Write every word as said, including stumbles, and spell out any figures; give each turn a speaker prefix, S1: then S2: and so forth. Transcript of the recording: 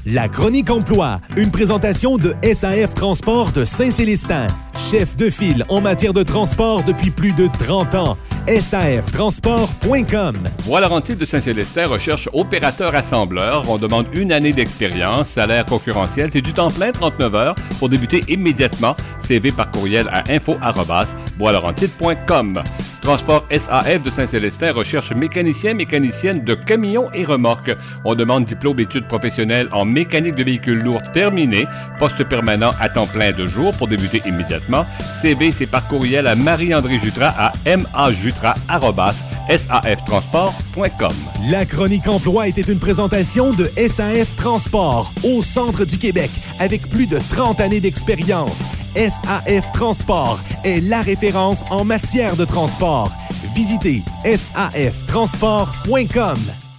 S1: La Chronique Emploi, une présentation de S A F Transport de Saint-Célestin. Chef de file en matière de transport depuis plus de trente ans. S A F transport point com.
S2: Bois-Laurentides de Saint-Célestin recherche opérateur assembleur. On demande une année d'expérience, salaire concurrentiel. C'est du temps plein, trente-neuf heures, pour débuter immédiatement. C V par courriel à info arobase bois laurentides point com. Transport S A F de Saint-Célestin recherche mécanicien, mécanicienne de camions et remorques. On demande diplôme d'études professionnelles en mécanique de véhicules lourds terminé. Poste permanent à temps plein de jour pour débuter immédiatement. C V, c'est par courriel à Marie-André Jutras à majutra arobase s a f transport point com.
S1: La Chronique Emploi était une présentation de S A F Transport au centre du Québec avec plus de trente années d'expérience. S A F Transport est la référence en matière de transport. Visitez s a f transport point com.